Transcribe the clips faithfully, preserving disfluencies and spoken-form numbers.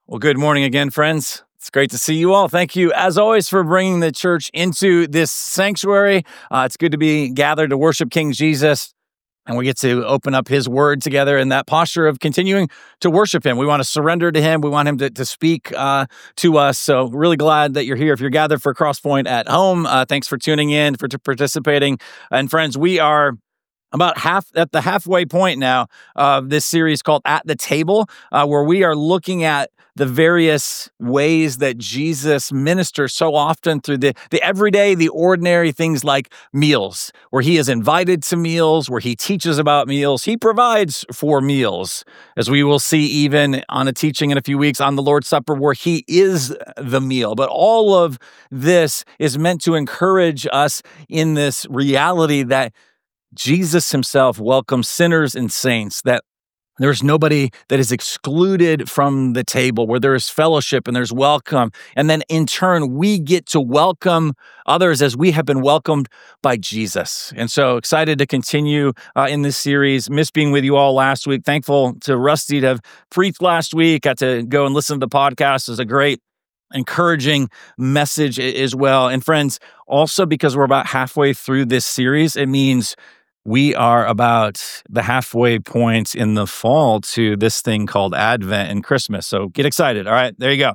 Well, good morning again, friends. It's great to see you all. Thank you, as always, for bringing the church into this sanctuary. Uh, it's good to be gathered to worship King Jesus, and we get to open up his word together in that posture of continuing to worship him. We want to surrender to him. We want him to, to speak uh, to us. So really glad that you're here. If you're gathered for Crosspoint at home, uh, thanks for tuning in, for t- participating. And friends, we are about half at the halfway point now of this series called At the Table, uh, where we are looking at the various ways that Jesus ministers so often through the, the everyday, the ordinary things like meals, where he is invited to meals, where he teaches about meals, he provides for meals, as we will see even on a teaching in a few weeks on the Lord's Supper, where he is the meal. But all of this is meant to encourage us in this reality that Jesus himself welcomes sinners and saints, that there's nobody that is excluded from the table, where there is fellowship and there's welcome. And then in turn, we get to welcome others as we have been welcomed by Jesus. And so excited to continue uh, in this series. Missed being with you all last week. Thankful to Rusty to have preached last week. Got to go and listen to the podcast. It was a great, encouraging message as well. And friends, also because we're about halfway through this series, it means we are about the halfway point in the fall to this thing called Advent and Christmas. So get excited. All right, there you go.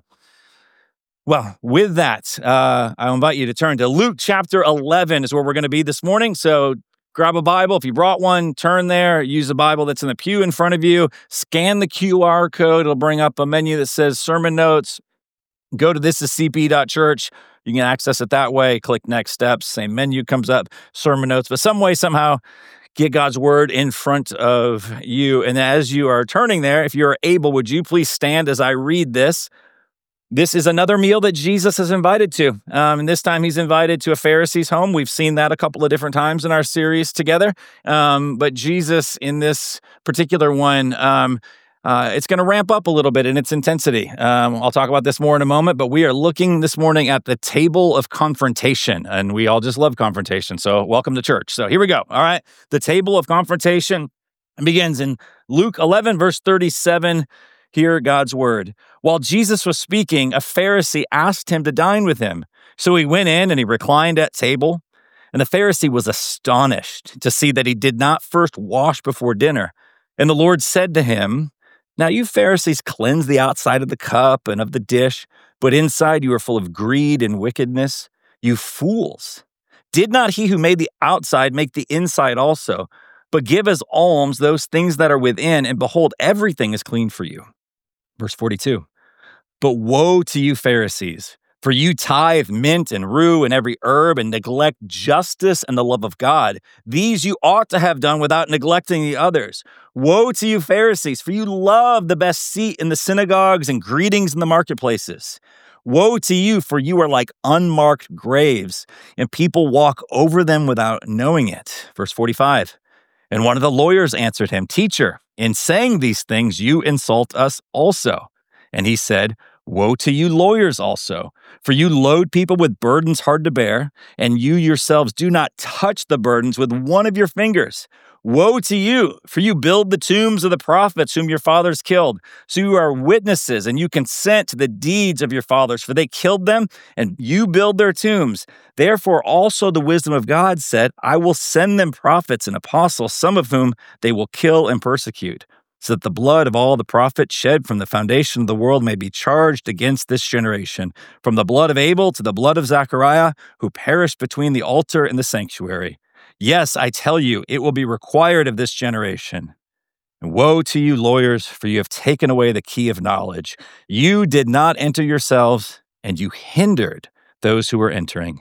Well, with that, uh, I invite you to turn to Luke chapter eleven is where we're going to be this morning. So grab a Bible. If you brought one, turn there. Use the Bible that's in the pew in front of you. Scan the Q R code. It'll bring up a menu that says sermon notes. Go to this is c p dot church. You can access it that way. Click next steps. Same menu comes up, sermon notes. But some way, somehow, get God's word in front of you. And as you are turning there, if you're able, would you please stand as I read this? This is another meal that Jesus is invited to. Um, and this time he's invited to a Pharisee's home. We've seen that a couple of different times in our series together. Um, but Jesus, in this particular one, um, Uh, it's going to ramp up a little bit in its intensity. Um, I'll talk about this more in a moment, but we are looking this morning at the table of confrontation, and we all just love confrontation, so welcome to church. So here we go, all right? The table of confrontation begins in Luke eleven, verse thirty-seven. Hear God's word. While Jesus was speaking, a Pharisee asked him to dine with him. So he went in and he reclined at table, and the Pharisee was astonished to see that he did not first wash before dinner. And the Lord said to him, "Now you Pharisees cleanse the outside of the cup and of the dish, but inside you are full of greed and wickedness. You fools! Did not he who made the outside make the inside also? But give as alms those things that are within, and behold, everything is clean for you." Verse forty-two, "But woe to you Pharisees, for you tithe mint and rue and every herb and neglect justice and the love of God. These you ought to have done without neglecting the others. Woe to you Pharisees, for you love the best seat in the synagogues and greetings in the marketplaces. Woe to you, for you are like unmarked graves, and people walk over them without knowing it." Verse forty-five, "And one of the lawyers answered him, 'Teacher, in saying these things you insult us also.' And he said, 'Woe to you lawyers also, for you load people with burdens hard to bear, and you yourselves do not touch the burdens with one of your fingers. Woe to you, for you build the tombs of the prophets whom your fathers killed. So you are witnesses, and you consent to the deeds of your fathers, for they killed them, and you build their tombs. Therefore also the wisdom of God said, I will send them prophets and apostles, some of whom they will kill and persecute, so that the blood of all the prophets shed from the foundation of the world may be charged against this generation, from the blood of Abel to the blood of Zechariah, who perished between the altar and the sanctuary. Yes, I tell you, it will be required of this generation. And woe to you lawyers, for you have taken away the key of knowledge. You did not enter yourselves, and you hindered those who were entering."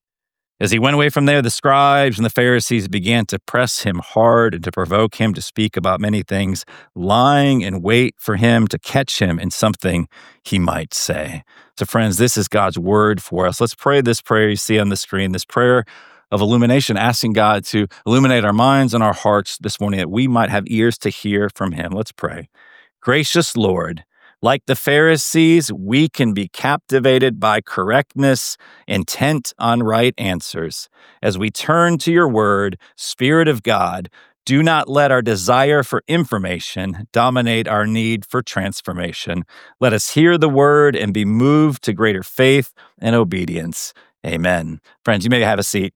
As he went away from there, the scribes and the Pharisees began to press him hard and to provoke him to speak about many things, lying in wait for him to catch him in something he might say. So friends, this is God's word for us. Let's pray this prayer you see on the screen, this prayer of illumination, asking God to illuminate our minds and our hearts this morning that we might have ears to hear from him. Let's pray. Gracious Lord, like the Pharisees, we can be captivated by correctness, intent on right answers. As we turn to your word, Spirit of God, Do not let our desire for information dominate our need for transformation. Let us hear the word and be moved to greater faith and obedience. Amen. Friends, you may have a seat.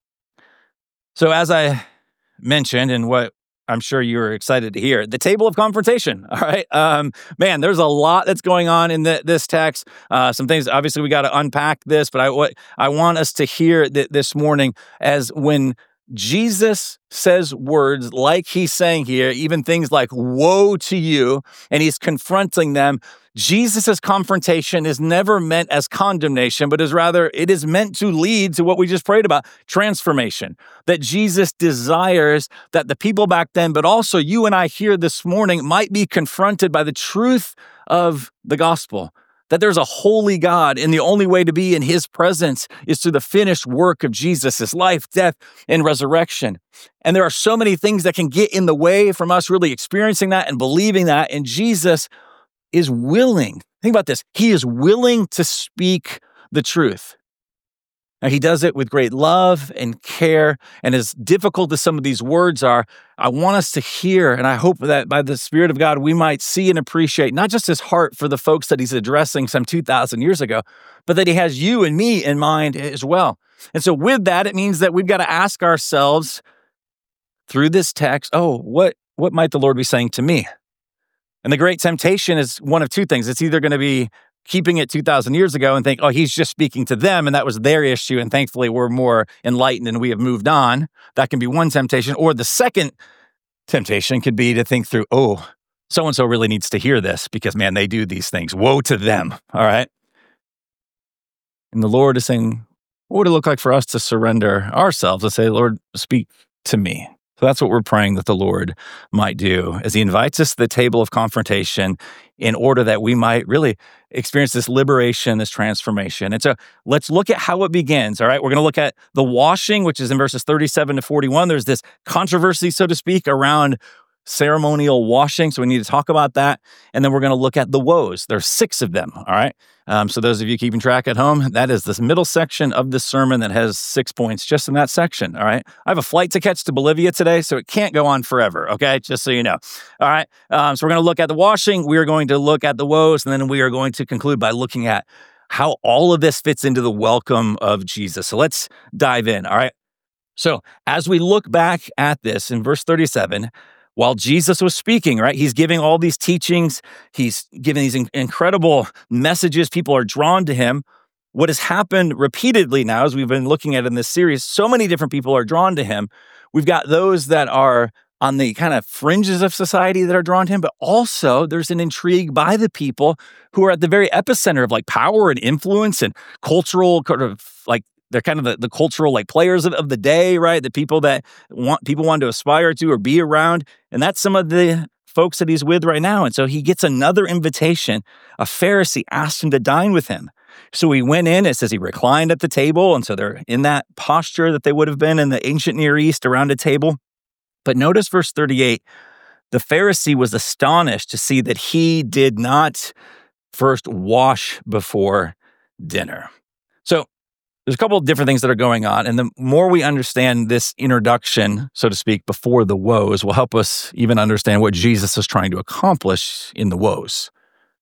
So as I mentioned, and what I'm sure you're excited to hear, the table of confrontation, all right? Um, man, there's a lot that's going on in the, this text. Uh, some things, obviously, we got to unpack this, but I, what, I want us to hear th- this morning as when Jesus says words like he's saying here, even things like, woe to you, and he's confronting them. Jesus' confrontation is never meant as condemnation, but is rather, it is meant to lead to what we just prayed about, transformation. That Jesus desires that the people back then, but also you and I here this morning, might be confronted by the truth of the gospel. That there's a holy God, and the only way to be in his presence is through the finished work of Jesus, his life, death, and resurrection. And there are so many things that can get in the way from us really experiencing that and believing that, and Jesus is willing. Think about this. He is willing to speak the truth. Now, he does it with great love and care, and as difficult as some of these words are, I want us to hear, and I hope that by the Spirit of God, we might see and appreciate not just his heart for the folks that he's addressing some two thousand years ago, but that he has you and me in mind as well. And so with that, it means that we've got to ask ourselves through this text, oh, what, what might the Lord be saying to me? And the great temptation is one of two things. It's either going to be keeping it two thousand years ago and think, oh, he's just speaking to them, and that was their issue, and thankfully we're more enlightened and we have moved on. That can be one temptation. Or the second temptation could be to think through, oh, so-and-so really needs to hear this because, man, they do these things. Woe to them, all right? And the Lord is saying, what would it look like for us to surrender ourselves and say, Lord, speak to me? So that's what we're praying that the Lord might do as he invites us to the table of confrontation in order that we might really experience this liberation, this transformation. And so let's look at how it begins, all right? We're going to look at the washing, which is in verses thirty-seven to forty-one. There's this controversy, so to speak, around ceremonial washing, so we need to talk about that. And then we're going to look at the woes. There's six of them, all right? Um, so those of you keeping track at home, that is this middle section of the sermon that has six points just in that section, all right? I have a flight to catch to Bolivia today, so it can't go on forever, okay? Just so you know, all right? Um, so we're going to look at the washing, we are going to look at the woes, and then we are going to conclude by looking at how all of this fits into the welcome of Jesus. So let's dive in, all right? So as we look back at this in verse thirty-seven, while Jesus was speaking, right, he's giving all these teachings, he's giving these in- incredible messages, people are drawn to him. What has happened repeatedly now, as we've been looking at in this series, so many different people are drawn to him. We've got those that are on the kind of fringes of society that are drawn to him, but also there's an intrigue by the people who are at the very epicenter of like power and influence and cultural kind of like, they're kind of the, the cultural like players of, of the day, right? The people that want people want to aspire to or be around. And that's some of the folks that he's with right now. And so he gets another invitation. A Pharisee asked him to dine with him. So he went in, it says he reclined at the table. And so they're in that posture that they would have been in the ancient Near East around a table. But notice verse thirty-eight, the Pharisee was astonished to see that he did not first wash before dinner. So there's a couple of different things that are going on, and the more we understand this introduction, so to speak, before the woes, will help us even understand what Jesus is trying to accomplish in the woes.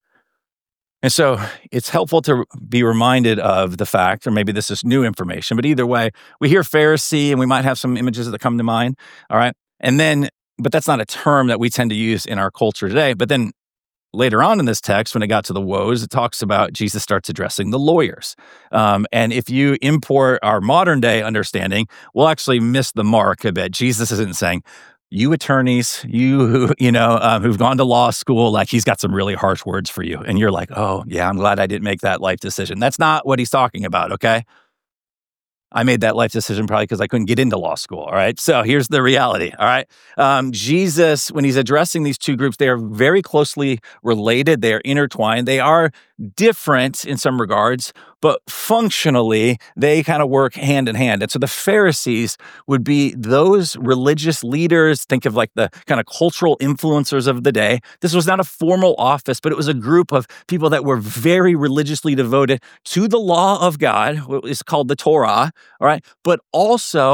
And so it's helpful to be reminded of the fact, or maybe this is new information, but either way, we hear Pharisee, and we might have some images that come to mind, all right? And then, but that's not a term that we tend to use in our culture today, but then later on in this text, when it got to the woes, it talks about Jesus starts addressing the lawyers. Um, and if you import our modern day understanding, we'll actually miss the mark a bit. Jesus isn't saying, you attorneys, you who, you know, um, who've gone to law school, like he's got some really harsh words for you. And you're like, oh, yeah, I'm glad I didn't make that life decision. That's not what he's talking about, okay? I made that life decision probably because I couldn't get into law school, all right? So here's the reality, all right? Um, Jesus, when he's addressing these two groups, they are very closely related. They are intertwined. They are different in some regards, but functionally, they kind of work hand in hand. And so the Pharisees would be those religious leaders, think of like the kind of cultural influencers of the day. This was not a formal office, but it was a group of people that were very religiously devoted to the law of God, what is called the Torah, all right? But also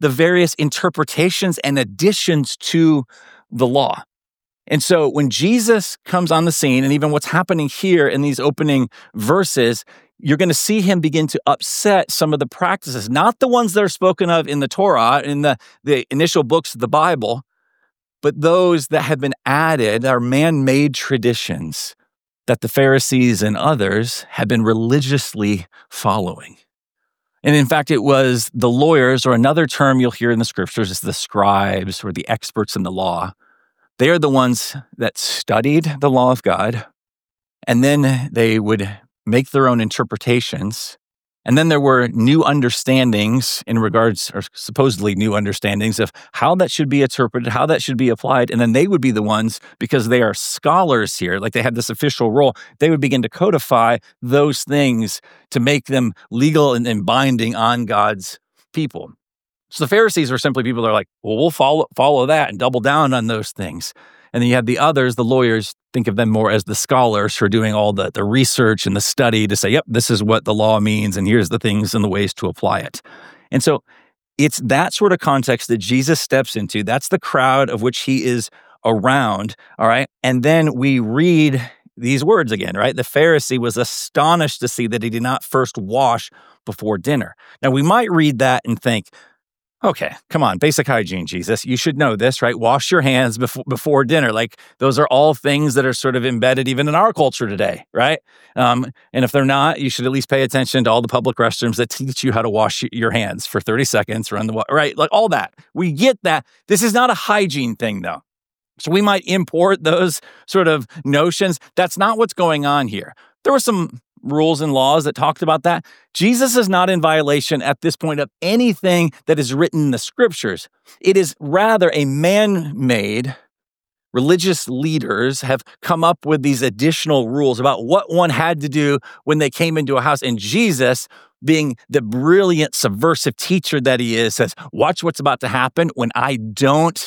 the various interpretations and additions to the law. And so when Jesus comes on the scene, and even what's happening here in these opening verses, you're going to see him begin to upset some of the practices, not the ones that are spoken of in the Torah, in the, the initial books of the Bible, but those that have been added are man-made traditions that the Pharisees and others had been religiously following. And in fact, it was the lawyers, or another term you'll hear in the scriptures is the scribes, or the experts in the law. They are the ones that studied the law of God, and then they would make their own interpretations. And then there were new understandings in regards, or supposedly new understandings of how that should be interpreted, how that should be applied. And then they would be the ones, because they are scholars here, like they had this official role, they would begin to codify those things to make them legal and, and binding on God's people. So the Pharisees were simply people that are like, well, we'll follow follow that and double down on those things. And then you have the others, the lawyers, think of them more as the scholars who are doing all the, the research and the study to say, yep, this is what the law means, and here's the things and the ways to apply it. And so it's that sort of context that Jesus steps into. That's the crowd of which he is around, all right? And then we read these words again, right? The Pharisee was astonished to see that he did not first wash before dinner. Now, we might read that and think, okay, come on, basic hygiene, Jesus. You should know this, right? Wash your hands before, before dinner. Like, those are all things that are sort of embedded even in our culture today, right? Um, and if they're not, you should at least pay attention to all the public restrooms that teach you how to wash your hands for thirty seconds, run the water, right? Like all that. We get that. This is not a hygiene thing, though. So we might import those sort of notions. That's not what's going on here. There were some rules and laws that talked about that. Jesus is not in violation at this point of anything that is written in the scriptures. It is rather a man-made, religious leaders have come up with these additional rules about what one had to do when they came into a house. And Jesus, being the brilliant, subversive teacher that he is, says, watch what's about to happen when I don't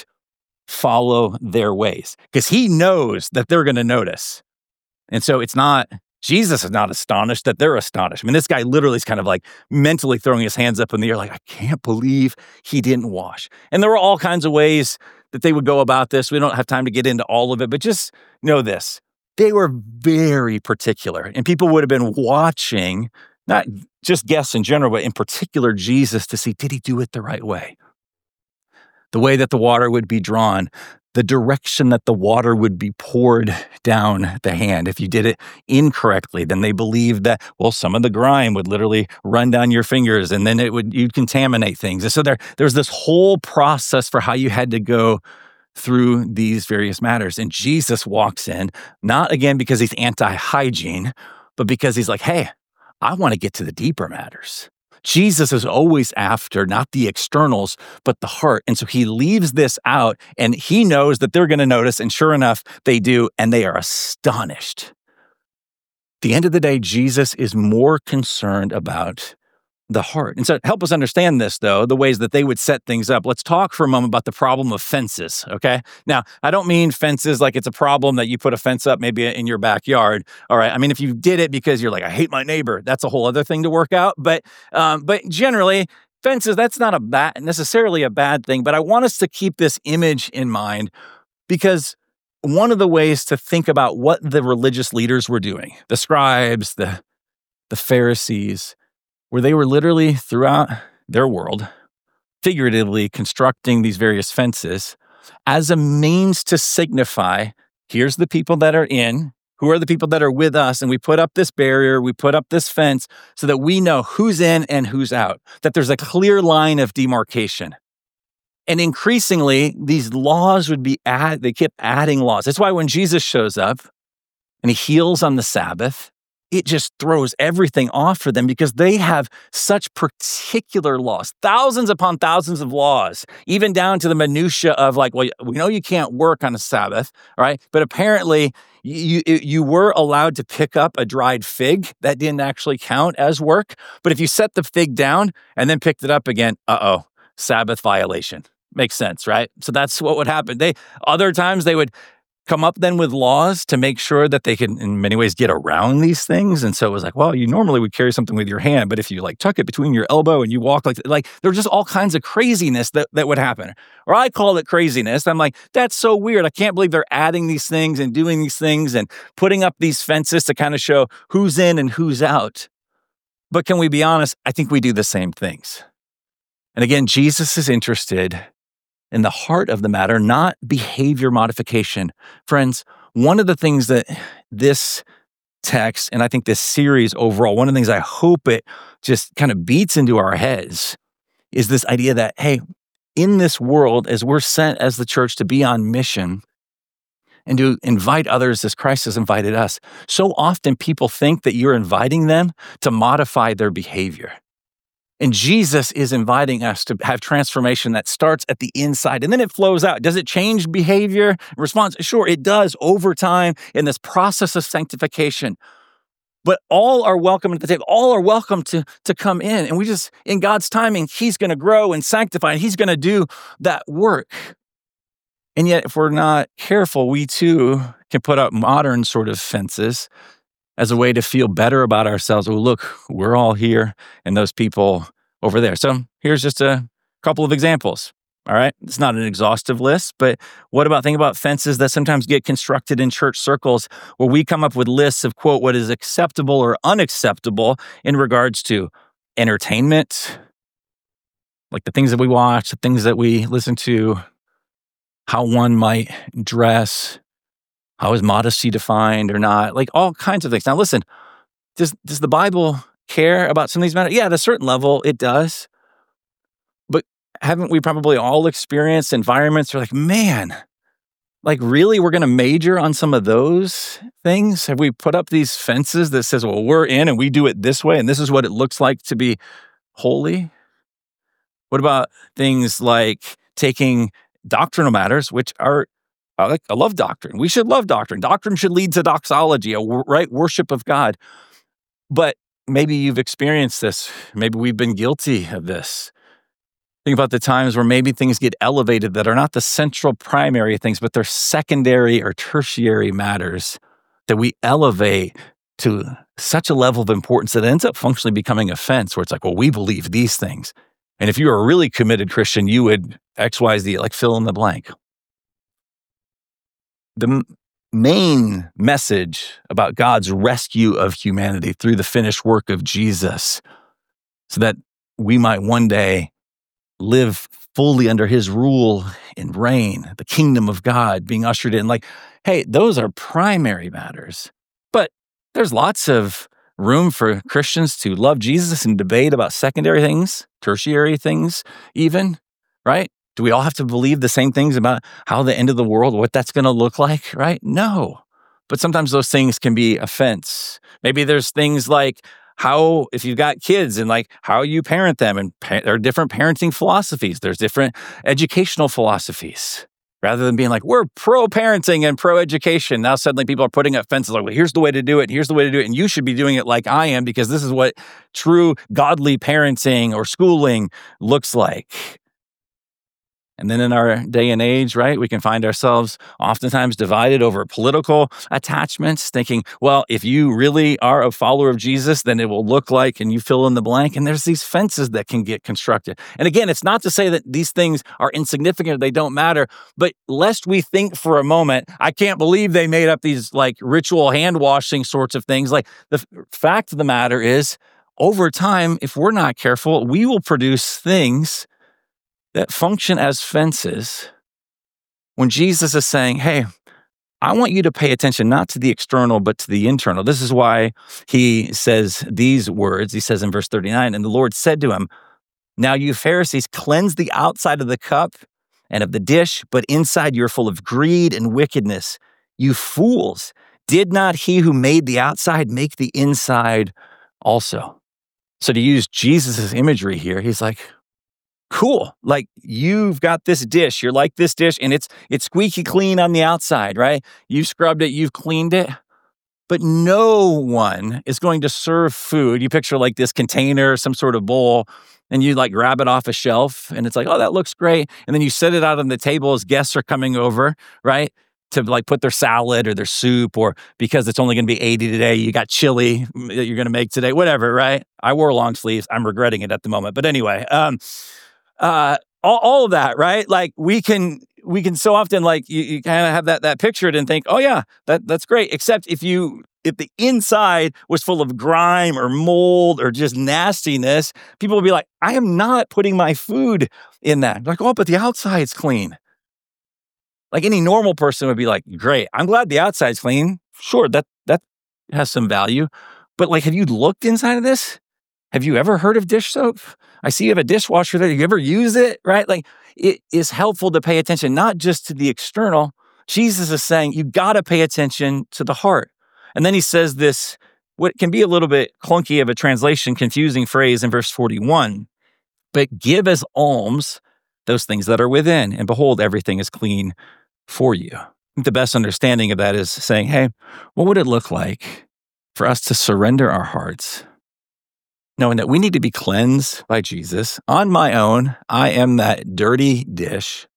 follow their ways. Because he knows that they're going to notice. And so it's not... Jesus is not astonished that they're astonished. I mean, this guy literally is kind of like mentally throwing his hands up in the air like, I can't believe he didn't wash. And there were all kinds of ways that they would go about this. We don't have time to get into all of it, but just know this. They were very particular, and people would have been watching, not just guests in general, but in particular Jesus, to see, did he do it the right way? The way that the water would be drawn, the direction that the water would be poured down the hand. If you did it incorrectly, then they believed that, well, some of the grime would literally run down your fingers, and then it would you'd contaminate things. And so there, there's this whole process for how you had to go through these various matters. And Jesus walks in, not again because he's anti-hygiene, but because he's like, hey, I want to get to the deeper matters. Jesus is always after not the externals, but the heart. And so he leaves this out, and he knows that they're going to notice. And sure enough, they do. And they are astonished. At the end of the day, Jesus is more concerned about the heart. And so help us understand this, though, the ways that they would set things up. Let's talk for a moment about the problem of fences, okay? Now, I don't mean fences like it's a problem that you put a fence up maybe in your backyard, all right? I mean, if you did it because you're like, I hate my neighbor, that's a whole other thing to work out. But um, but generally, fences, that's not a bad, necessarily a bad thing. But I want us to keep this image in mind, because one of the ways to think about what the religious leaders were doing, the scribes, the, the Pharisees, where they were literally throughout their world, figuratively constructing these various fences as a means to signify, here's the people that are in, who are the people that are with us, and we put up this barrier, we put up this fence so that we know who's in and who's out, that there's a clear line of demarcation. And increasingly, these laws would be add, they kept adding laws. That's why when Jesus shows up and he heals on the Sabbath, it just throws everything off for them, because they have such particular laws, thousands upon thousands of laws, even down to the minutia of like, well, we know you can't work on a Sabbath, right? But apparently you, you were allowed to pick up a dried fig. That didn't actually count as work. But if you set the fig down and then picked it up again, uh-oh, Sabbath violation. Makes sense, right? So that's what would happen. They, other times they would come up then with laws to make sure that they can, in many ways, get around these things. And so it was like, well, you normally would carry something with your hand, but if you like tuck it between your elbow and you walk like, like there were just all kinds of craziness that, that would happen. Or I call it craziness. I'm like, that's so weird. I can't believe they're adding these things and doing these things and putting up these fences to kind of show who's in and who's out. But can we be honest? I think we do the same things. And again, Jesus is interested in the heart of the matter, not behavior modification. Friends, one of the things that this text, and I think this series overall, one of the things I hope it just kind of beats into our heads is this idea that, hey, in this world, as we're sent as the church to be on mission and to invite others as Christ has invited us, so often people think that you're inviting them to modify their behavior. And Jesus is inviting us to have transformation that starts at the inside and then it flows out. Does it change behavior response? Sure, it does over time in this process of sanctification. But all are welcome at the table. All are welcome to, to come in. And we just, in God's timing, He's going to grow and sanctify, and He's going to do that work. And yet, if we're not careful, we too can put up modern sort of fences as a way to feel better about ourselves. Oh, look, we're all here and those people over there. So here's just a couple of examples, all right? It's not an exhaustive list, but what about, think about fences that sometimes get constructed in church circles where we come up with lists of, quote, what is acceptable or unacceptable in regards to entertainment, like the things that we watch, the things that we listen to, how one might dress, how is modesty defined or not? Like all kinds of things. Now, listen, does does the Bible care about some of these matters? Yeah, at a certain level, it does. But haven't we probably all experienced environments where like, man, like really, we're going to major on some of those things? Have we put up these fences that says, well, we're in and we do it this way and this is what it looks like to be holy? What about things like taking doctrinal matters, which are I like, I love doctrine. We should love doctrine. Doctrine should lead to doxology, a right worship of God. But maybe you've experienced this. Maybe we've been guilty of this. Think about the times where maybe things get elevated that are not the central primary things, but they're secondary or tertiary matters that we elevate to such a level of importance that it ends up functionally becoming a fence where it's like, well, we believe these things. And if you were a really committed Christian, you would X, Y, Z, like fill in the blank. The m- main message about God's rescue of humanity through the finished work of Jesus so that we might one day live fully under His rule and reign, the kingdom of God being ushered in. Like, hey, those are primary matters. But there's lots of room for Christians to love Jesus and debate about secondary things, tertiary things even, right? Do we all have to believe the same things about how the end of the world, what that's going to look like, right? No. But sometimes those things can be offense. Maybe there's things like how, if you've got kids and like how you parent them, and pa- there are different parenting philosophies. There's different educational philosophies. Rather than being like, we're pro-parenting and pro-education, now suddenly people are putting up fences like, well, here's the way to do it, here's the way to do it, and you should be doing it like I am because this is what true godly parenting or schooling looks like. And then in our day and age, right, we can find ourselves oftentimes divided over political attachments, thinking, well, if you really are a follower of Jesus, then it will look like, and you fill in the blank. And there's these fences that can get constructed. And again, it's not to say that these things are insignificant, they don't matter, but lest we think for a moment, I can't believe they made up these like ritual hand washing sorts of things. Like the f- fact of the matter is, over time, if we're not careful, we will produce things that function as fences when Jesus is saying, hey, I want you to pay attention not to the external, but to the internal. This is why he says these words. He says in verse thirty-nine, and the Lord said to him, now you Pharisees cleanse the outside of the cup and of the dish, but inside you're full of greed and wickedness. You fools, did not he who made the outside make the inside also? So to use Jesus' imagery here, he's like, cool. Like you've got this dish, you're like this dish and it's it's squeaky clean on the outside, right? You've scrubbed it, you've cleaned it, but no one is going to serve food. You picture like this container, some sort of bowl, and you like grab it off a shelf and it's like, oh, that looks great. And then you set it out on the table as guests are coming over, right? to like put their salad or their soup, or because it's only going to be eighty today, you got chili that you're going to make today, whatever, right? I wore long sleeves. I'm regretting it at the moment. But anyway, um, uh, all, all of that, right? Like we can, we can so often like you, you kind of have that, that pictured and think, oh yeah, that that's great. Except if you, if the inside was full of grime or mold or just nastiness, people will be like, I am not putting my food in that. Like, oh, but the outside's clean. Like any normal person would be like, great, I'm glad the outside's clean. Sure, that that has some value. But like, have you looked inside of this? Have you ever heard of dish soap? I see you have a dishwasher there. You ever use it, right? Like it is helpful to pay attention, not just to the external. Jesus is saying you got to pay attention to the heart. And then he says this, what can be a little bit clunky of a translation, confusing phrase in verse forty-one, but give as alms those things that are within, and behold, everything is clean for you. I think the best understanding of that is saying, hey, what would it look like for us to surrender our hearts, knowing that we need to be cleansed by Jesus? On my own, I am that dirty dish.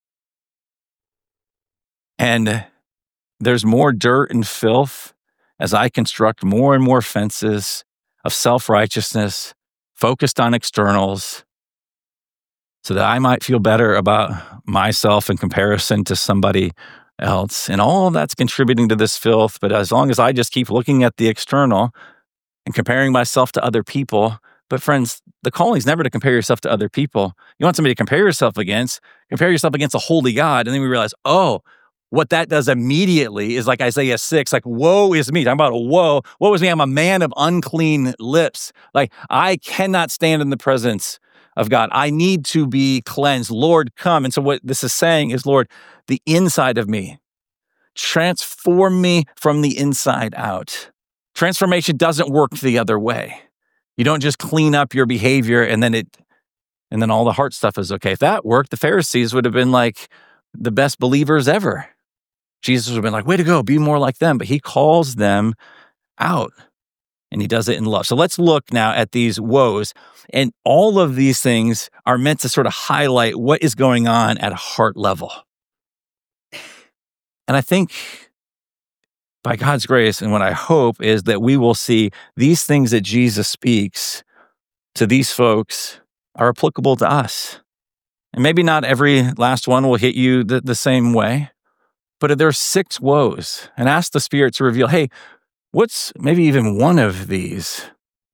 And there's more dirt and filth as I construct more and more fences of self-righteousness focused on externals so that I might feel better about myself in comparison to somebody else. And all of that's contributing to this filth. But as long as I just keep looking at the external and comparing myself to other people, but friends, the calling is never to compare yourself to other people. You want somebody to compare yourself against, compare yourself against a holy God. And then we realize, oh, what that does immediately is like Isaiah six, like, woe is me. Talking about a woe. Woe is me. I'm a man of unclean lips. Like, I cannot stand in the presence of God. I need to be cleansed. Lord, come. And so what this is saying is, Lord, the inside of me, transform me from the inside out. Transformation doesn't work the other way. You don't just clean up your behavior and then it, and then all the heart stuff is okay. If that worked, the Pharisees would have been like the best believers ever. Jesus would have been like, way to go, be more like them. But he calls them out and he does it in love. So let's look now at these woes. And all of these things are meant to sort of highlight what is going on at a heart level. And I think by God's grace, and what I hope is that we will see these things that Jesus speaks to these folks are applicable to us. And maybe not every last one will hit you the, the same way, but there are six woes. And ask the Spirit to reveal, hey, what's maybe even one of these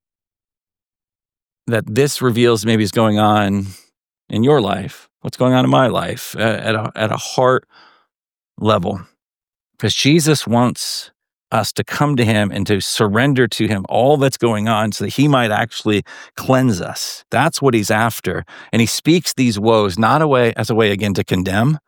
that this reveals maybe is going on in your life? What's going on in my life at a, at a heart level? Because Jesus wants us to come to him and to surrender to him all that's going on so that he might actually cleanse us. That's what he's after. And he speaks these woes not a way, as a way, again, to condemn,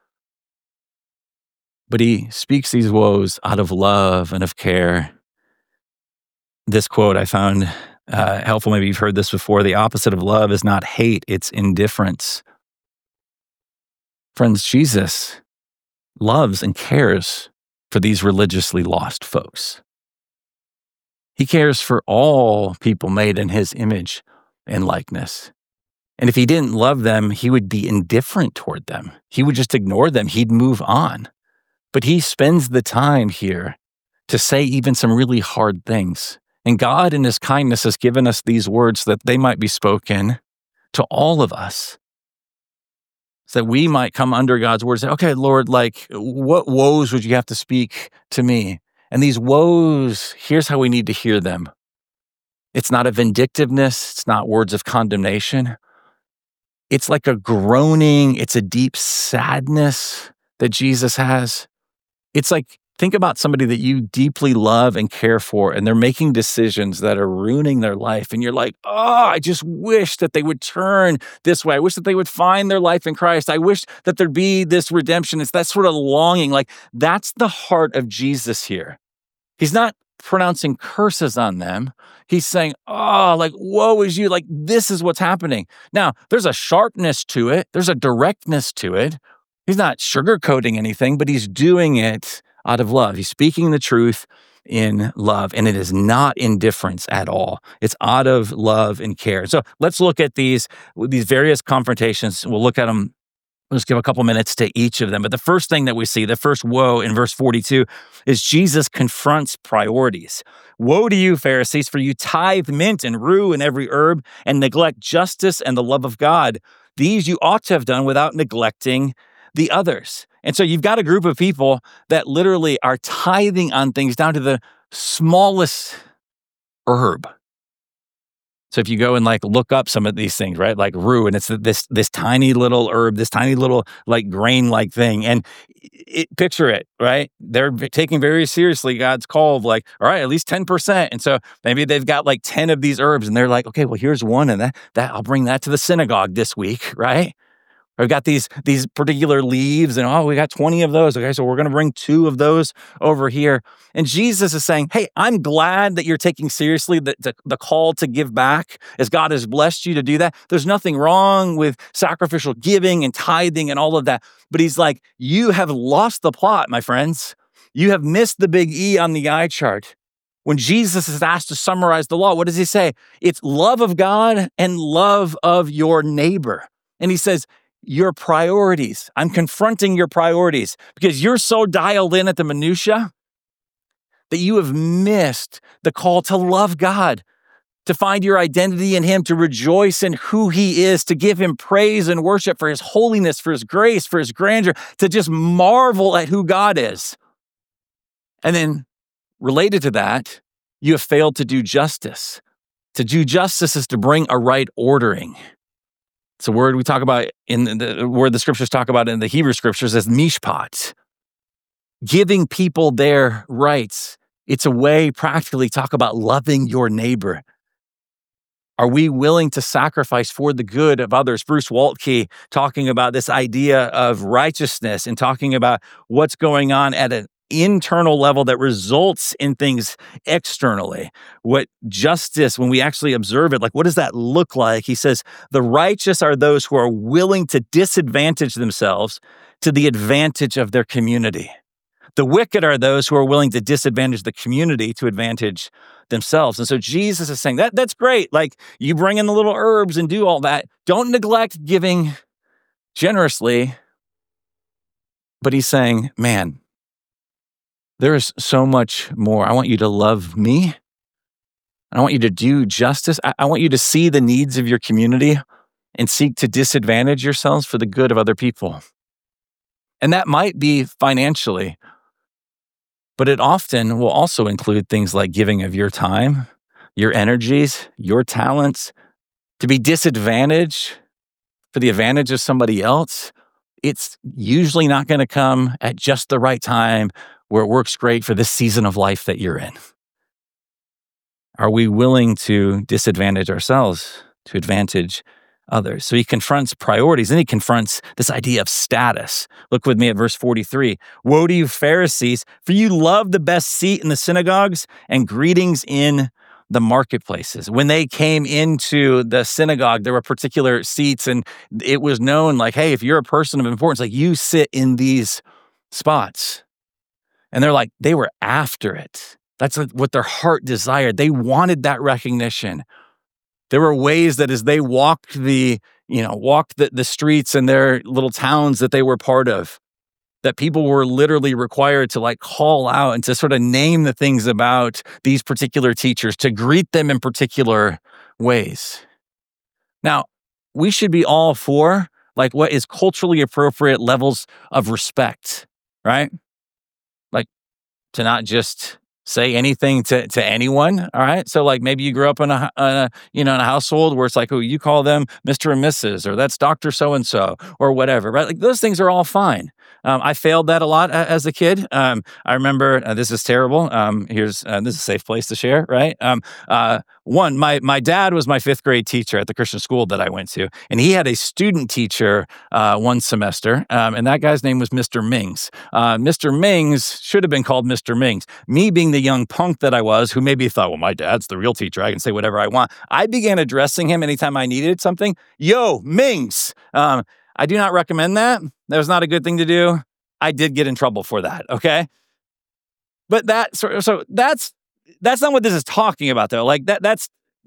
but he speaks these woes out of love and of care. This quote I found uh, helpful. Maybe you've heard this before. The opposite of love is not hate, it's indifference. Friends, Jesus loves and cares for these religiously lost folks. He cares for all people made in his image and likeness. And if he didn't love them, he would be indifferent toward them. He would just ignore them. He'd move on. But he spends the time here to say even some really hard things. And God in his kindness has given us these words that they might be spoken to all of us, so that we might come under God's word and say, okay, Lord, like, what woes would you have to speak to me? And these woes, here's how we need to hear them. It's not a vindictiveness. It's not words of condemnation. It's like a groaning. It's a deep sadness that Jesus has. It's like, think about somebody that you deeply love and care for, and they're making decisions that are ruining their life. And you're like, oh, I just wish that they would turn this way. I wish that they would find their life in Christ. I wish that there'd be this redemption. It's that sort of longing. Like, that's the heart of Jesus here. He's not pronouncing curses on them. He's saying, oh, like, woe is you. Like, this is what's happening. Now, there's a sharpness to it. There's a directness to it. He's not sugarcoating anything, but he's doing it out of love. He's speaking the truth in love, and it is not indifference at all. It's out of love and care. So let's look at these, these various confrontations. We'll look at them We'll just give a couple minutes to each of them. But the first thing that we see, the first woe in verse forty-two, is Jesus confronts priorities. Woe to you, Pharisees, for you tithe mint and rue and every herb and neglect justice and the love of God. These you ought to have done without neglecting the others. And so you've got a group of people that literally are tithing on things down to the smallest herb. So if you go and like look up some of these things, right? Like rue, and it's this this tiny little herb, this tiny little like grain-like thing. And it, picture it, right? They're taking very seriously God's call of like, all right, at least ten percent. And so maybe they've got like ten of these herbs and they're like, okay, well, here's one and that, that I'll bring that to the synagogue this week, right? We've got these, these particular leaves and, oh, we got twenty of those. Okay, so we're going to bring two of those over here. And Jesus is saying, hey, I'm glad that you're taking seriously the, the, the call to give back as God has blessed you to do that. There's nothing wrong with sacrificial giving and tithing and all of that. But he's like, you have lost the plot, my friends. You have missed the big E on the eye chart. When Jesus is asked to summarize the law, what does he say? It's love of God and love of your neighbor. And he says, your priorities. I'm confronting your priorities because you're so dialed in at the minutia that you have missed the call to love God, to find your identity in him, to rejoice in who he is, to give him praise and worship for his holiness, for his grace, for his grandeur, to just marvel at who God is. And then related to that, you have failed to do justice. To do justice is to bring a right ordering. It's a word we talk about in the word the scriptures talk about in the Hebrew scriptures as mishpat. Giving people their rights. It's a way practically to talk about loving your neighbor. Are we willing to sacrifice for the good of others? Bruce Waltke talking about this idea of righteousness and talking about what's going on at an internal level that results in things externally. What justice, when we actually observe it, like what does that look like? He says, the righteous are those who are willing to disadvantage themselves to the advantage of their community. The wicked are those who are willing to disadvantage the community to advantage themselves. And so Jesus is saying that that's great. Like you bring in the little herbs and do all that. Don't neglect giving generously. But he's saying, man, there is so much more. I want you to love me. I want you to do justice. I, I want you to see the needs of your community and seek to disadvantage yourselves for the good of other people. And that might be financially, but it often will also include things like giving of your time, your energies, your talents, to be disadvantaged for the advantage of somebody else. It's usually not going to come at just the right time where it works great for this season of life that you're in. Are we willing to disadvantage ourselves to advantage others? So he confronts priorities, and he confronts this idea of status. Look with me at verse forty-three. Woe to you, Pharisees, for you love the best seat in the synagogues and greetings in the marketplaces. When they came into the synagogue, there were particular seats, and it was known like, hey, if you're a person of importance, like you sit in these spots. And they're like, they were after it. That's what their heart desired. They wanted that recognition. There were ways that as they walked the, you know, walked the, the streets in their little towns that they were part of, that people were literally required to like call out and to sort of name the things about these particular teachers, to greet them in particular ways. Now, we should be all for like what is culturally appropriate levels of respect, right? Like to not just say anything to, to anyone, all right? So like maybe you grew up in a, a you know in a household where it's like, oh, you call them Mister and Missus or that's Doctor So-and-so or whatever, right? Like those things are all fine. Um, I failed that a lot uh, as a kid. Um, I remember, uh, this is terrible. Um, here's, uh, this is a safe place to share, right? Um, uh, one, my my dad was my fifth grade teacher at the Christian school that I went to, and he had a student teacher uh, one semester, um, and that guy's name was Mister Mings. Uh, Mister Mings should have been called Mister Mings. Me being the young punk that I was, who maybe thought, well, my dad's the real teacher, I can say whatever I want, I began addressing him anytime I needed something. Yo, Mings! Um, I do not recommend that. That was not a good thing to do. I did get in trouble for that, okay? But that, so, so that's, that's not what this is talking about though. Like that, that's,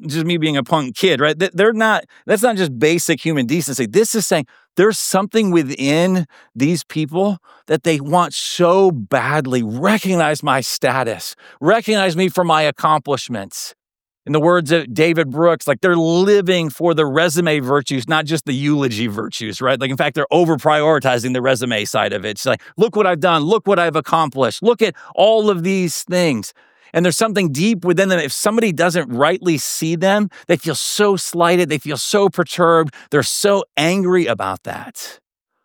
just me being a punk kid, right? They're not, that's not just basic human decency. This is saying there's something within these people that they want so badly. Recognize my status, recognize me for my accomplishments. In the words of David Brooks, like they're living for the resume virtues, not just the eulogy virtues, right? Like, in fact, they're over prioritizing the resume side of it. It's like, look what I've done. Look what I've accomplished. Look at all of these things. And there's something deep within them. If somebody doesn't rightly see them, they feel so slighted. They feel so perturbed. They're so angry about that.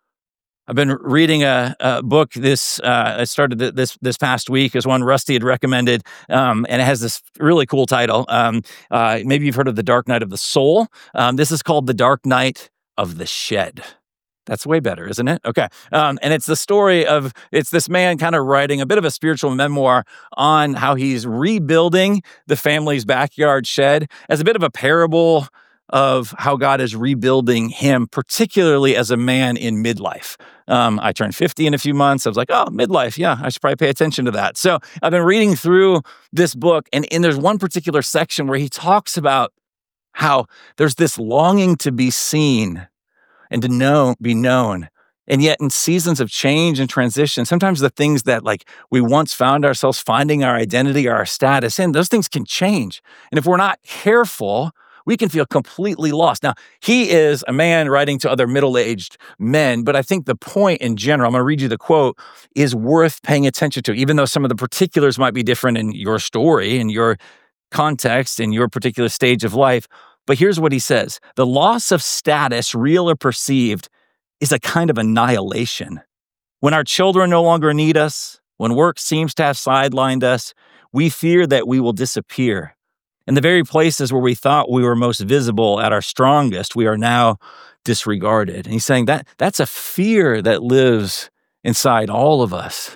I've been reading a, a book. This uh, I started this this past week. Is one Rusty had recommended, um, and it has this really cool title. Um, uh, maybe you've heard of The Dark Night of the Soul. Um, this is called The Dark Night of the Shed. That's way better, isn't it? Okay. Um, and it's the story of, it's this man kind of writing a bit of a spiritual memoir on how he's rebuilding the family's backyard shed as a bit of a parable of how God is rebuilding him, particularly as a man in midlife. Um, I turned fifty in a few months. I was like, oh, midlife. Yeah, I should probably pay attention to that. So I've been reading through this book, and, and there's one particular section where he talks about how there's this longing to be seen and to know, be known. And yet in seasons of change and transition, sometimes the things that like we once found ourselves finding our identity or our status in, those things can change. And if we're not careful, we can feel completely lost. Now, he is a man writing to other middle-aged men, but I think the point in general, I'm going to read you the quote, is worth paying attention to, even though some of the particulars might be different in your story, in your context, in your particular stage of life. But here's what he says. The loss of status, real or perceived, is a kind of annihilation. When our children no longer need us, when work seems to have sidelined us, we fear that we will disappear. In the very places where we thought we were most visible at our strongest, we are now disregarded. And he's saying that that's a fear that lives inside all of us.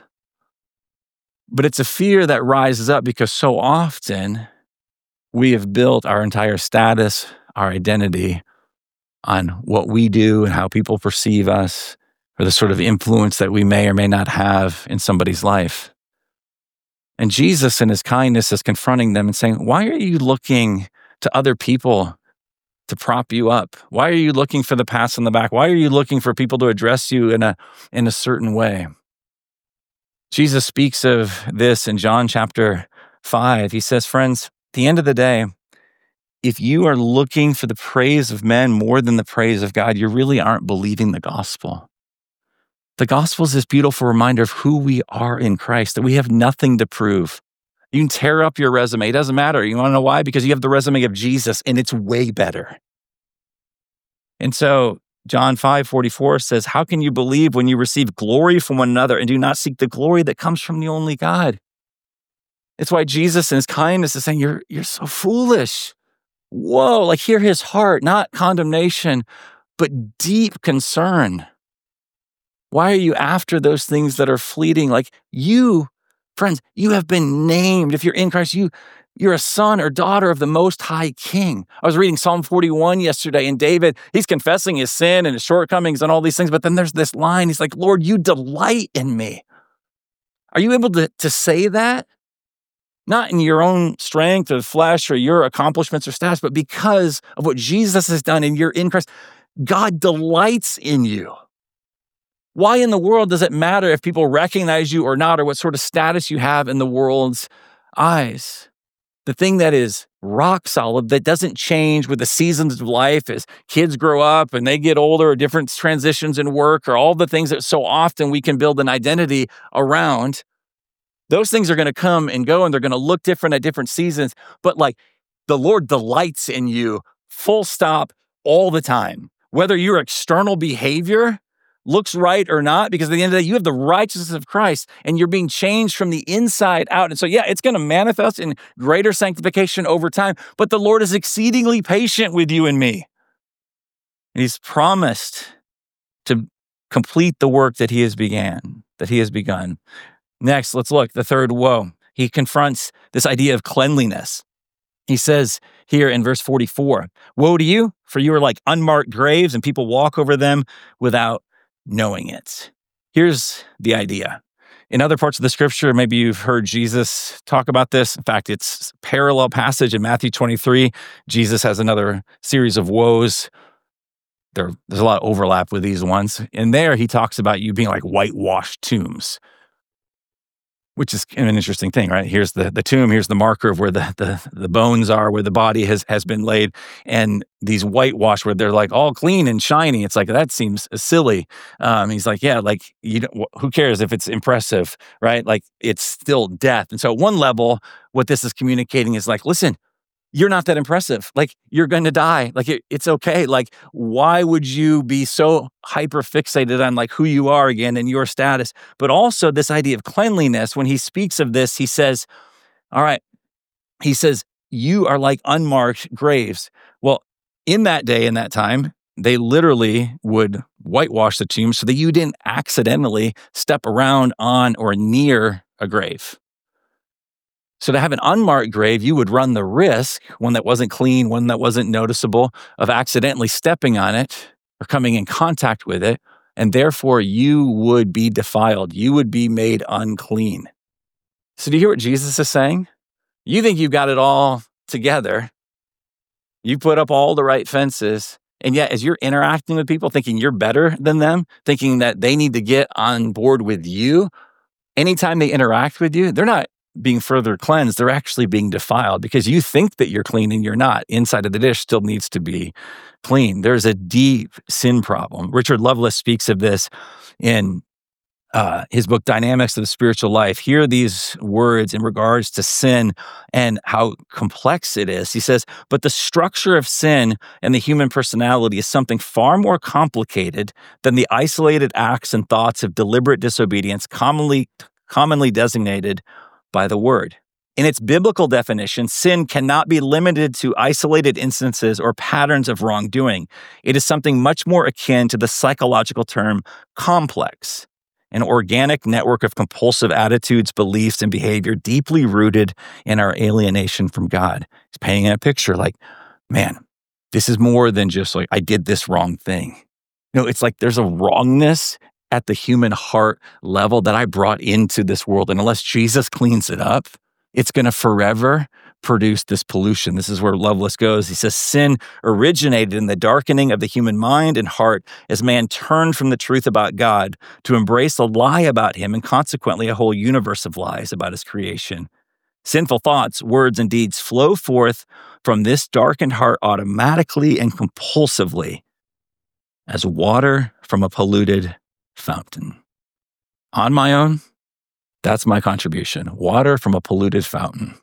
But it's a fear that rises up because so often we have built our entire status, our identity on what we do and how people perceive us, or the sort of influence that we may or may not have in somebody's life. And Jesus, in his kindness, is confronting them and saying, why are you looking to other people to prop you up? Why are you looking for the pats on the back? Why are you looking for people to address you in a, in a certain way? Jesus speaks of this in John chapter five. He says, friends, at the end of the day, if you are looking for the praise of men more than the praise of God, you really aren't believing the gospel. The gospel is this beautiful reminder of who we are in Christ, that we have nothing to prove. You can tear up your resume. It doesn't matter. You want to know why? Because you have the resume of Jesus, and it's way better. And so John five forty-four says, how can you believe when you receive glory from one another and do not seek the glory that comes from the only God? It's why Jesus in his kindness is saying, you're, you're so foolish. Whoa, like hear his heart, not condemnation, but deep concern. Why are you after those things that are fleeting? Like you, friends, you have been named. If you're in Christ, you, you're a son or daughter of the Most High King. I was reading Psalm forty-one yesterday, and David, he's confessing his sin and his shortcomings and all these things, but then there's this line. He's like, Lord, you delight in me. Are you able to, to say that? Not in your own strength or flesh or your accomplishments or status, but because of what Jesus has done and you're in Christ. God delights in you. Why in the world does it matter if people recognize you or not, or what sort of status you have in the world's eyes? The thing that is rock solid, that doesn't change with the seasons of life as kids grow up and they get older, or different transitions in work, or all the things that so often we can build an identity around. Those things are going to come and go, and they're going to look different at different seasons. But like the Lord delights in you, full stop, all the time. Whether your external behavior looks right or not, because at the end of the day, you have the righteousness of Christ and you're being changed from the inside out. And so, yeah, it's going to manifest in greater sanctification over time, but the Lord is exceedingly patient with you and me. And he's promised to complete the work that he has began, that he has begun. Next, let's look, the third woe. He confronts this idea of cleanliness. He says here in verse forty-four, woe to you, for you are like unmarked graves and people walk over them without knowing it. Here's the idea. In other parts of the scripture, maybe you've heard Jesus talk about this. In fact, it's a parallel passage in Matthew twenty-three. Jesus has another series of woes. There, there's a lot of overlap with these ones. And there he talks about you being like whitewashed tombs, which is an interesting thing, right? Here's the, the tomb, here's the marker of where the, the, the bones are, where the body has, has been laid. And these whitewash where they're like all clean and shiny. It's like, that seems silly. Um, he's like, yeah, like, you don't, who cares if it's impressive, right? Like, it's still death. And so at one level, what this is communicating is like, listen, you're not that impressive. Like, you're going to die. Like, it, it's okay. Like, why would you be so hyper fixated on like who you are again and your status? But also this idea of cleanliness, when he speaks of this, he says, all right, he says, you are like unmarked graves. Well, in that day, in that time, they literally would whitewash the tomb so that you didn't accidentally step around on or near a grave. So to have an unmarked grave, you would run the risk, one that wasn't clean, one that wasn't noticeable, of accidentally stepping on it or coming in contact with it, and therefore you would be defiled. You would be made unclean. So do you hear what Jesus is saying? You think you've got it all together. You put up all the right fences, and yet as you're interacting with people, thinking you're better than them, thinking that they need to get on board with you, anytime they interact with you, they're not being further cleansed, they're actually being defiled because you think that you're clean and you're not. Inside of the dish still needs to be clean. There's a deep sin problem. Richard Lovelace speaks of this in uh, his book, Dynamics of the Spiritual Life. Hear these words in regards to sin and how complex it is. He says, but the structure of sin and the human personality is something far more complicated than the isolated acts and thoughts of deliberate disobedience commonly, commonly designated by the word. In its biblical definition, sin cannot be limited to isolated instances or patterns of wrongdoing. It is something much more akin to the psychological term complex, an organic network of compulsive attitudes, beliefs, and behavior deeply rooted in our alienation from God. He's painting a picture like, man, this is more than just like, I did this wrong thing. No, it's like there's a wrongness at the human heart level that I brought into this world. And unless Jesus cleans it up, it's going to forever produce this pollution. This is where Lovelace goes. He says, sin originated in the darkening of the human mind and heart as man turned from the truth about God to embrace a lie about him and consequently a whole universe of lies about his creation. Sinful thoughts, words, and deeds flow forth from this darkened heart automatically and compulsively as water from a polluted fountain. On my own, that's my contribution. Water from a polluted fountain.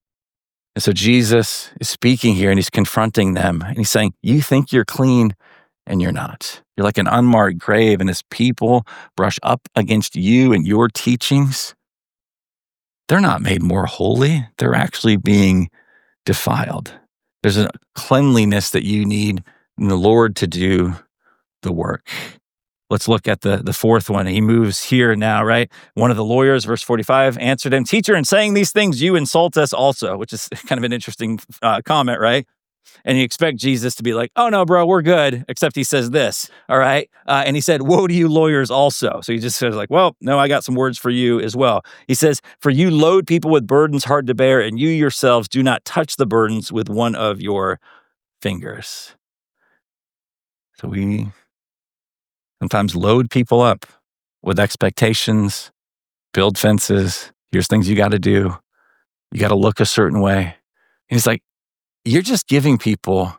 And so Jesus is speaking here and he's confronting them and he's saying, you think you're clean and you're not. You're like an unmarked grave, and as people brush up against you and your teachings, they're not made more holy. They're actually being defiled. There's a cleanliness that you need in the Lord to do the work. Let's look at the, the fourth one. He moves here now, right? One of the lawyers, verse forty-five, answered him, teacher, in saying these things, you insult us also, which is kind of an interesting uh, comment, right? And you expect Jesus to be like, oh no, bro, we're good. Except he says this, all right? Uh, and he said, woe to you lawyers also. So he just says like, well, no, I got some words for you as well. He says, for you load people with burdens hard to bear, and you yourselves do not touch the burdens with one of your fingers. So we sometimes load people up with expectations, build fences. Here's things you got to do. You got to look a certain way. And he's like, you're just giving people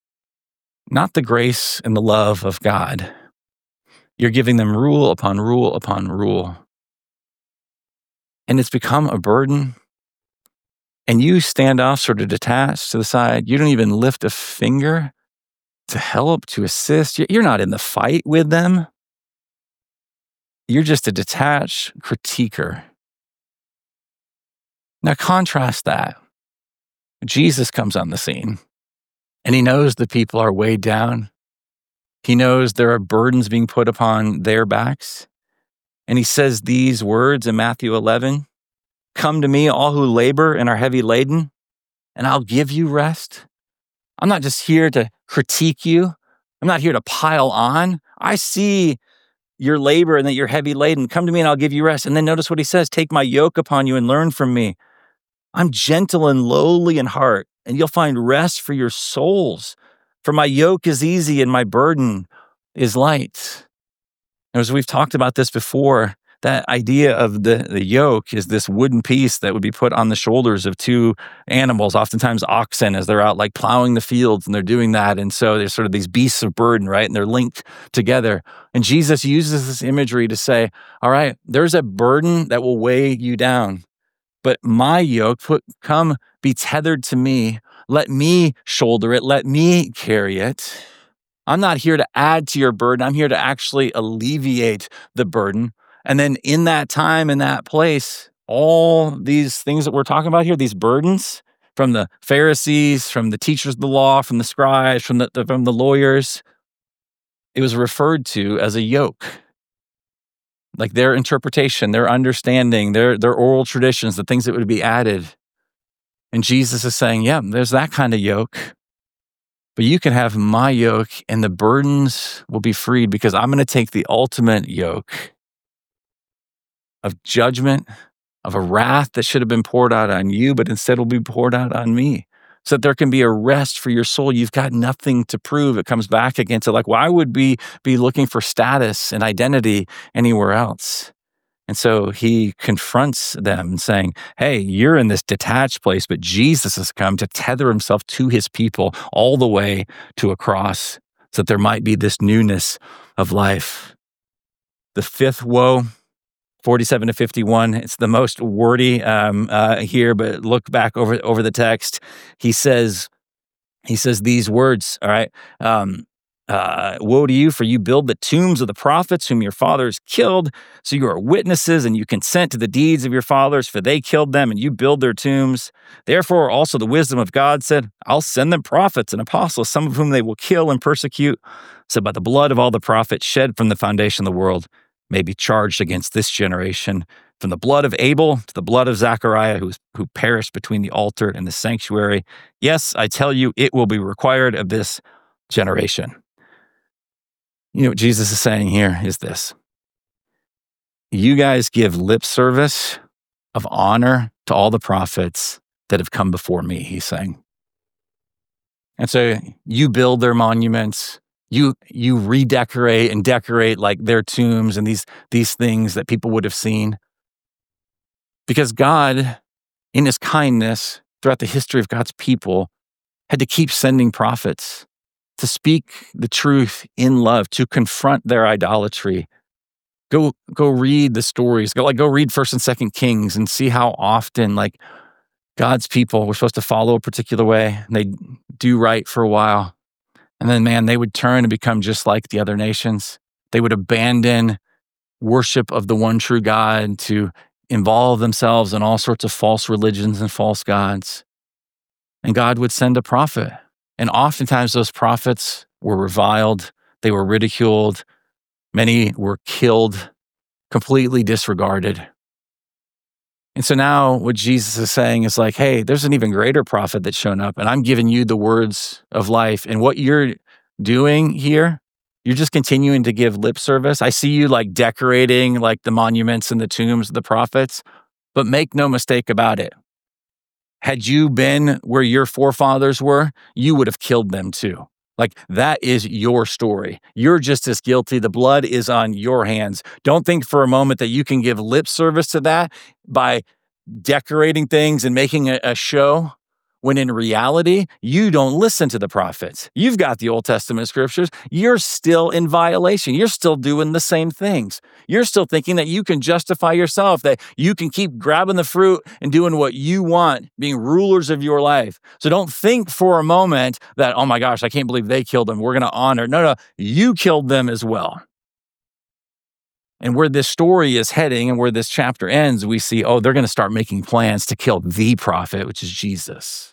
not the grace and the love of God. You're giving them rule upon rule upon rule. And it's become a burden. And you stand off sort of detached to the side. You don't even lift a finger to help, to assist. You're not in the fight with them. You're just a detached critiquer. Now contrast that. Jesus comes on the scene, and he knows the people are weighed down. He knows there are burdens being put upon their backs. And he says these words in Matthew eleven, come to me, all who labor and are heavy laden, and I'll give you rest. I'm not just here to critique you. I'm not here to pile on. I see your labor and that you're heavy laden. Come to me and I'll give you rest. And then notice what he says, take my yoke upon you and learn from me. I'm gentle and lowly in heart, and you'll find rest for your souls. For my yoke is easy and my burden is light. And as we've talked about this before, that idea of the, the yoke is this wooden piece that would be put on the shoulders of two animals, oftentimes oxen, as they're out like plowing the fields and they're doing that. And so there's sort of these beasts of burden, right? And they're linked together. And Jesus uses this imagery to say, all right, there's a burden that will weigh you down, but my yoke, put, come be tethered to me. Let me shoulder it. Let me carry it. I'm not here to add to your burden. I'm here to actually alleviate the burden. And then in that time, in that place, all these things that we're talking about here, these burdens from the Pharisees, from the teachers of the law, from the scribes, from the, from the lawyers, it was referred to as a yoke. Like their interpretation, their understanding, their, their oral traditions, the things that would be added. And Jesus is saying, yeah, there's that kind of yoke. But you can have my yoke and the burdens will be freed because I'm going to take the ultimate yoke of judgment, of a wrath that should have been poured out on you, but instead will be poured out on me. So that there can be a rest for your soul. You've got nothing to prove. It comes back again to like, why would we be looking for status and identity anywhere else? And so he confronts them saying, hey, you're in this detached place, but Jesus has come to tether himself to his people all the way to a cross so that there might be this newness of life. The fifth woe, forty-seven to fifty-one, it's the most wordy um, uh, here, but look back over, over the text. He says, he says these words, all right, um, Uh, woe to you, for you build the tombs of the prophets whom your fathers killed. So you are witnesses and you consent to the deeds of your fathers, for they killed them and you build their tombs. Therefore also the wisdom of God said, I'll send them prophets and apostles, some of whom they will kill and persecute. So by the blood of all the prophets shed from the foundation of the world may be charged against this generation, from the blood of Abel to the blood of Zechariah, who, who perished between the altar and the sanctuary. Yes, I tell you, it will be required of this generation. You know what Jesus is saying here is this. You guys give lip service of honor to all the prophets that have come before me, he's saying. And so you build their monuments, you you redecorate and decorate like their tombs and these, these things that people would have seen. Because God, in his kindness throughout the history of God's people, had to keep sending prophets to speak the truth in love, to confront their idolatry. Go, go read the stories. Go, like, go read First and Second Kings and see how often, like, God's people were supposed to follow a particular way, and they do right for a while, and then, man, they would turn and become just like the other nations. They would abandon worship of the one true God to involve themselves in all sorts of false religions and false gods. And God would send a prophet. And oftentimes those prophets were reviled, they were ridiculed, many were killed, completely disregarded. And so now what Jesus is saying is like, hey, there's an even greater prophet that's shown up, and I'm giving you the words of life. And what you're doing here, you're just continuing to give lip service. I see you like decorating like the monuments and the tombs of the prophets, but make no mistake about it. Had you been where your forefathers were, you would have killed them too. Like, that is your story. You're just as guilty. The blood is on your hands. Don't think for a moment that you can give lip service to that by decorating things and making a, a show, when in reality, you don't listen to the prophets. You've got the Old Testament scriptures. You're still in violation. You're still doing the same things. You're still thinking that you can justify yourself, that you can keep grabbing the fruit and doing what you want, being rulers of your life. So don't think for a moment that, oh my gosh, I can't believe they killed them. We're going to honor. No, no, you killed them as well. And where this story is heading and where this chapter ends, we see, oh, they're going to start making plans to kill the prophet, which is Jesus.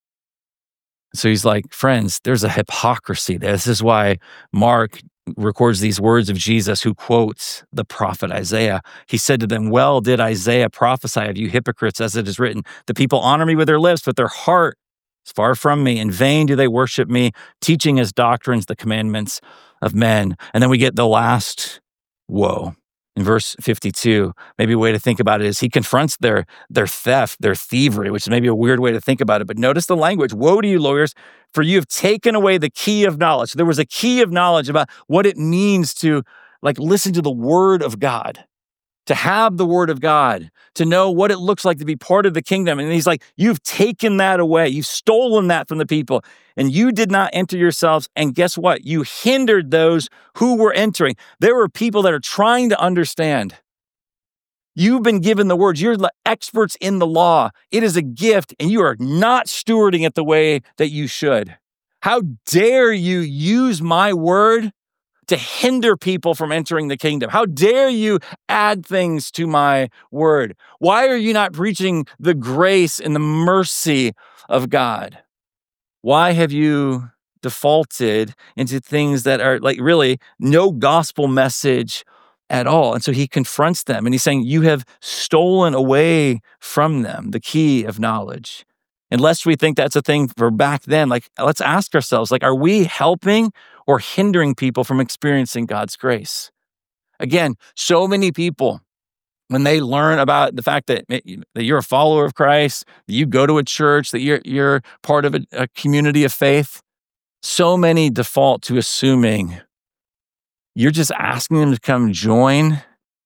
So he's like, friends, there's a hypocrisy there. This is why Mark records these words of Jesus, who quotes the prophet Isaiah. He said to them, well, did Isaiah prophesy of you hypocrites, as it is written, the people honor me with their lips, but their heart is far from me. In vain do they worship me, teaching as doctrines the commandments of men. And then we get the last woe. In verse fifty-two, maybe a way to think about it is he confronts their, their theft, their thievery, which is maybe a weird way to think about it. But notice the language. Woe to you, lawyers, for you have taken away the key of knowledge. There was a key of knowledge about what it means to like listen to the word of God, to have the word of God, to know what it looks like to be part of the kingdom. And he's like, you've taken that away. You've stolen that from the people. And you did not enter yourselves. And guess what? You hindered those who were entering. There were people that are trying to understand. You've been given the words. You're the experts in the law. It is a gift, and you are not stewarding it the way that you should. How dare you use my word to hinder people from entering the kingdom? How dare you add things to my word? Why are you not preaching the grace and the mercy of God? Why have you defaulted into things that are like really no gospel message at all? And so he confronts them and he's saying, you have stolen away from them the key of knowledge. Unless we think that's a thing for back then, like let's ask ourselves, like, are we helping or hindering people from experiencing God's grace? Again, so many people, when they learn about the fact that, that you're a follower of Christ, that you go to a church, that you're, you're part of a, a community of faith, so many default to assuming you're just asking them to come join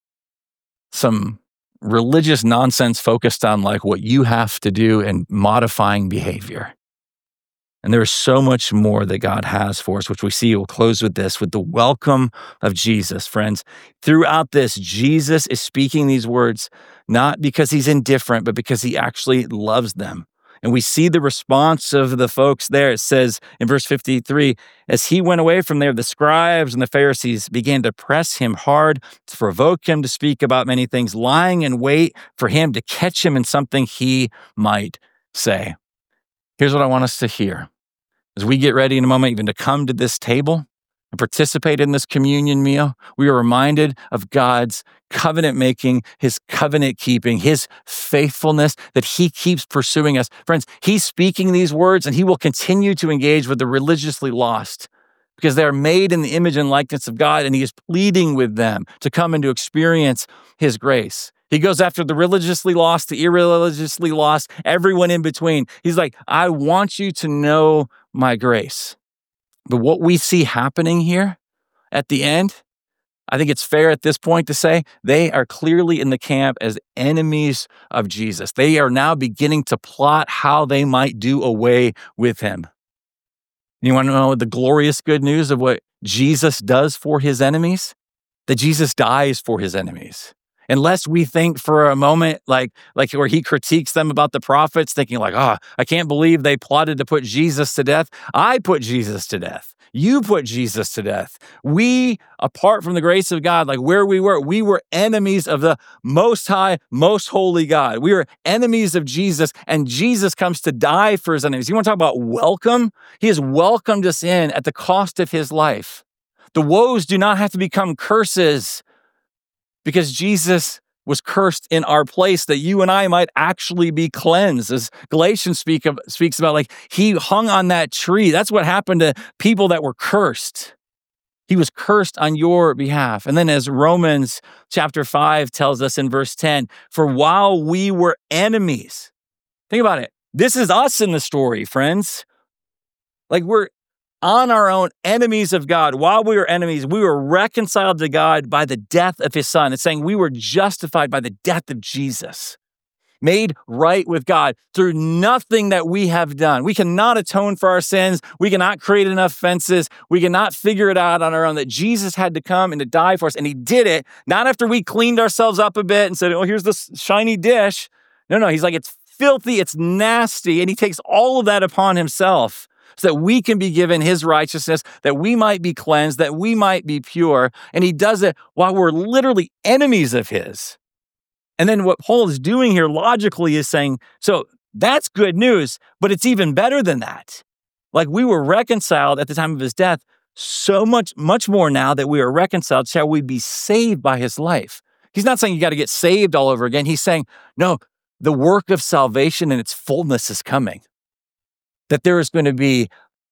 some religious nonsense focused on like what you have to do and modifying behavior. And there is so much more that God has for us, which we see. We'll close with this, with the welcome of Jesus, friends. Throughout this, Jesus is speaking these words, not because he's indifferent, but because he actually loves them. And we see the response of the folks there. It says in verse fifty-three, as he went away from there, the scribes and the Pharisees began to press him hard, to provoke him to speak about many things, lying in wait for him to catch him in something he might say. Here's what I want us to hear. As we get ready in a moment even to come to this table and participate in this communion meal, we are reminded of God's covenant making, his covenant keeping, his faithfulness that he keeps pursuing us. Friends, he's speaking these words and he will continue to engage with the religiously lost because they are made in the image and likeness of God, and he is pleading with them to come and to experience his grace. He goes after the religiously lost, the irreligiously lost, everyone in between. He's like, I want you to know my grace. But what we see happening here at the end, I think it's fair at this point to say they are clearly in the camp as enemies of Jesus. They are now beginning to plot how they might do away with him. You want to know the glorious good news of what Jesus does for his enemies? That Jesus dies for his enemies. Unless we think for a moment, like, like where he critiques them about the prophets, thinking like, oh, I can't believe they plotted to put Jesus to death. I put Jesus to death. You put Jesus to death. We, apart from the grace of God, like where we were, we were enemies of the most high, most holy God. We were enemies of Jesus, and Jesus comes to die for his enemies. You want to talk about welcome? He has welcomed us in at the cost of his life. The woes do not have to become curses, because Jesus was cursed in our place that you and I might actually be cleansed. As Galatians speak of, speaks about, like he hung on that tree. That's what happened to people that were cursed. He was cursed on your behalf. And then as Romans chapter five tells us in verse ten, for while we were enemies, think about it. This is us in the story, friends. Like we're on our own, enemies of God. While we were enemies, we were reconciled to God by the death of his son. It's saying we were justified by the death of Jesus, made right with God through nothing that we have done. We cannot atone for our sins. We cannot create enough fences. We cannot figure it out on our own, that Jesus had to come and to die for us. And he did it, not after we cleaned ourselves up a bit and said, oh, here's this shiny dish. No, no, he's like, it's filthy, it's nasty. And he takes all of that upon himself, so that we can be given his righteousness, that we might be cleansed, that we might be pure. And he does it while we're literally enemies of his. And then what Paul is doing here logically is saying, so that's good news, but it's even better than that. Like we were reconciled at the time of his death, so much, much more now that we are reconciled, shall we be saved by his life. He's not saying you got to get saved all over again. He's saying, no, the work of salvation in its fullness is coming. That there is going to be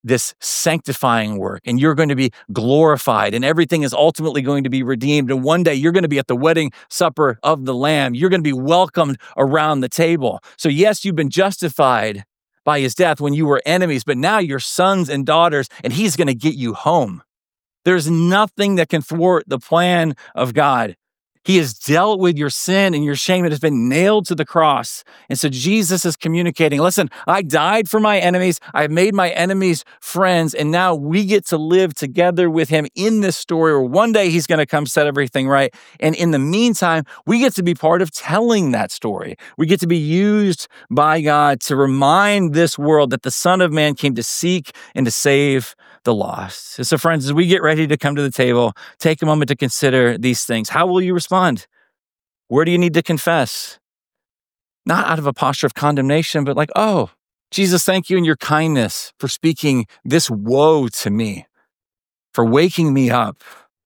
this sanctifying work, and you're going to be glorified, and everything is ultimately going to be redeemed. And one day you're going to be at the wedding supper of the Lamb. You're going to be welcomed around the table. So yes, you've been justified by his death when you were enemies, but now you're sons and daughters, and he's going to get you home. There's nothing that can thwart the plan of God. He has dealt with your sin and your shame. It has been nailed to the cross. And so Jesus is communicating, listen, I died for my enemies. I've made my enemies friends. And now we get to live together with him in this story where one day he's going to come set everything right. And in the meantime, we get to be part of telling that story. We get to be used by God to remind this world that the Son of Man came to seek and to save the lost. So friends, as we get ready to come to the table, take a moment to consider these things. How will you respond? Where do you need to confess? Not out of a posture of condemnation, but like, oh, Jesus, thank you in your kindness for speaking this woe to me, for waking me up.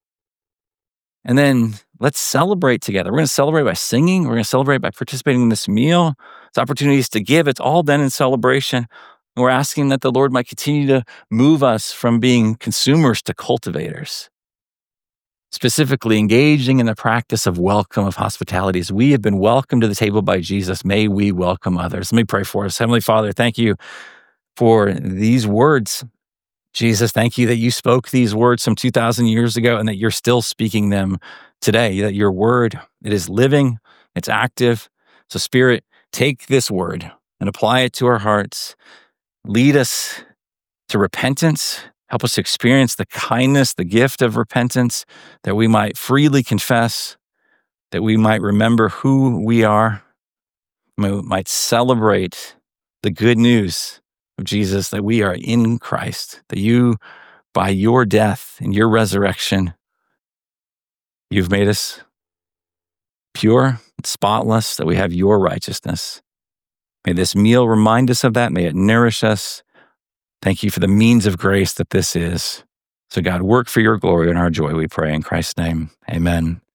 And then let's celebrate together. We're going to celebrate by singing. We're going to celebrate by participating in this meal. It's opportunities to give. It's all done in celebration. And we're asking that the Lord might continue to move us from being consumers to cultivators, specifically engaging in the practice of welcome, of hospitality. As we have been welcomed to the table by Jesus, may we welcome others. Let me pray for us. Heavenly Father, thank you for these words. Jesus, thank you that you spoke these words some two thousand years ago and that you're still speaking them today, that your word, it is living, it's active. So Spirit, take this word and apply it to our hearts. Lead us to repentance. Help us experience the kindness, the gift of repentance, that we might freely confess, that we might remember who we are, we might celebrate the good news of Jesus, that we are in Christ, that you, by your death and your resurrection, you've made us pure, spotless, that we have your righteousness. May this meal remind us of that. May it nourish us. Thank you for the means of grace that this is. So God, work for your glory and our joy, we pray in Christ's name. Amen.